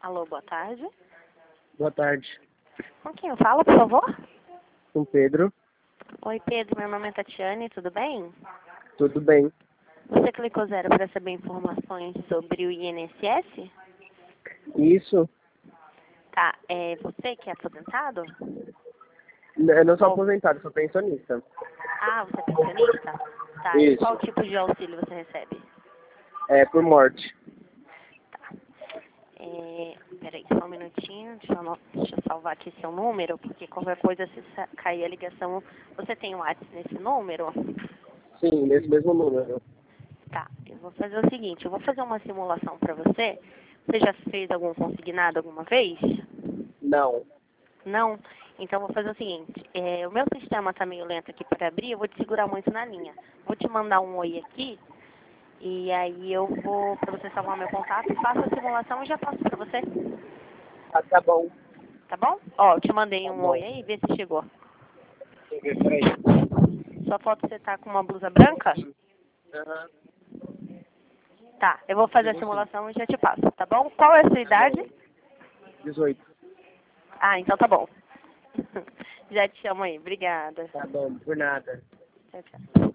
Alô, boa tarde. Boa tarde. Com quem eu falo, por favor? Com Pedro. Oi, Pedro. Meu nome é Tatiane, tudo bem? Tudo bem? Você clicou 0 para saber informações sobre o INSS? Isso? Tá. É você que é aposentado? Eu não sou aposentado, sou pensionista. Ah, você é pensionista? Tá. E Isso. qual tipo de auxílio você recebe? É por morte. Tá. Peraí, só um minutinho. Deixa eu salvar aqui seu número, porque qualquer coisa, se cair a ligação, você tem o WhatsApp nesse número? Sim, nesse mesmo número. Tá, eu vou fazer o seguinte, eu vou fazer uma simulação para você. Você já fez algum consignado alguma vez? Não. Não? Então eu vou fazer o seguinte, o meu sistema está meio lento aqui para abrir, eu vou te segurar muito na linha. Vou te mandar um oi aqui, e aí eu vou, para você salvar meu contato, faço a simulação e já passo para você. Ah, tá bom. Tá bom? Ó, eu te mandei Tá um bom. oi aí, vê se chegou. Deixa eu ver, peraí. Só falta você estar com uma blusa branca? Aham. Tá, eu vou fazer a Chegou sim. simulação e já te passo, tá bom? Qual é a sua Tá bom. idade? 18. Ah, então tá bom. Já te chamo aí. Obrigada. Tá bom, por nada. Tchau, tchau.